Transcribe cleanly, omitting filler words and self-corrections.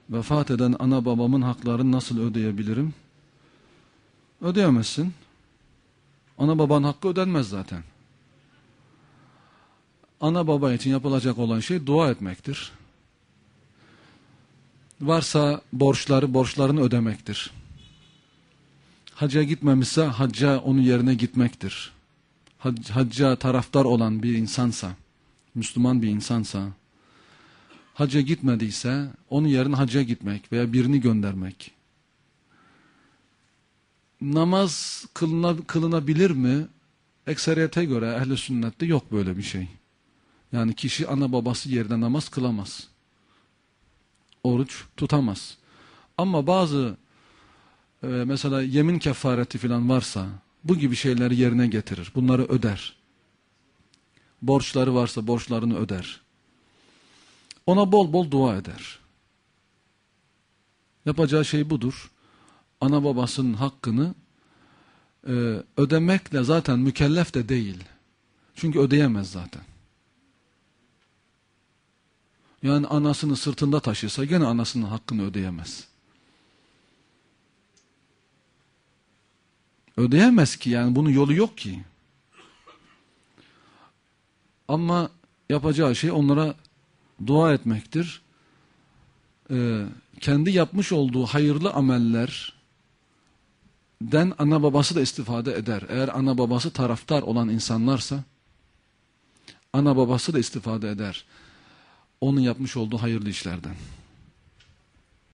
vefat eden ana babamın haklarını nasıl ödeyebilirim? Ödeyemezsin. Ana babanın hakkı ödenmez zaten. Ana baba için yapılacak olan şey dua etmektir. Varsa borçlarını ödemektir. Hacca gitmemişse hacca onun yerine gitmektir. Hacca taraftar olan bir insansa, Müslüman bir insansa, hacca gitmediyse onun yerine hacca gitmek veya birini göndermek. Namaz kılınabilir mi? Ekseriyete göre ehl-i sünnette yok böyle bir şey. Yani kişi ana babası yerine namaz kılamaz. Oruç tutamaz. Ama bazı mesela yemin kefareti falan varsa bu gibi şeyleri yerine getirir. Bunları öder. Borçları varsa borçlarını öder. Ona bol bol dua eder. Yapacağı şey budur. Ana babasının hakkını ödemekle zaten mükellef de değil. Çünkü ödeyemez zaten. Yani anasını sırtında taşısa gene anasının hakkını ödeyemez. Ödeyemez ki, yani bunun yolu yok ki. Ama yapacağı şey onlara dua etmektir. Kendi yapmış olduğu hayırlı amellerden ana babası da istifade eder. Eğer ana babası taraftar olan insanlarsa ana babası da istifade eder onun yapmış olduğu hayırlı işlerden.